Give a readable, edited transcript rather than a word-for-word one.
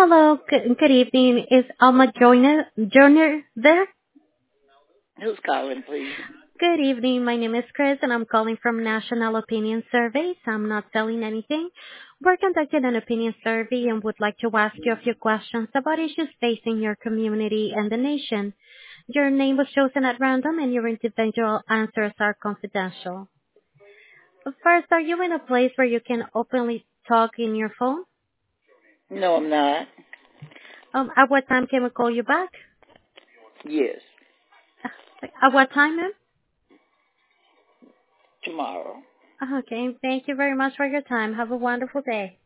Hello, good evening. Is Alma Joyner there? Who's calling, please? Good evening. My name is Chris, and I'm calling from National Opinion Surveys. I'm not selling anything. We're conducting an opinion survey and would like to ask you a few questions about issues facing your community and the nation. Your name was chosen at random, and your individual answers are confidential. First, are you in a place where you can openly talk in your phone? No, I'm not. At what time can we call you back? Yes, At what time, ma'am? tomorrow. Okay, thank you very much for your time. Have a wonderful day.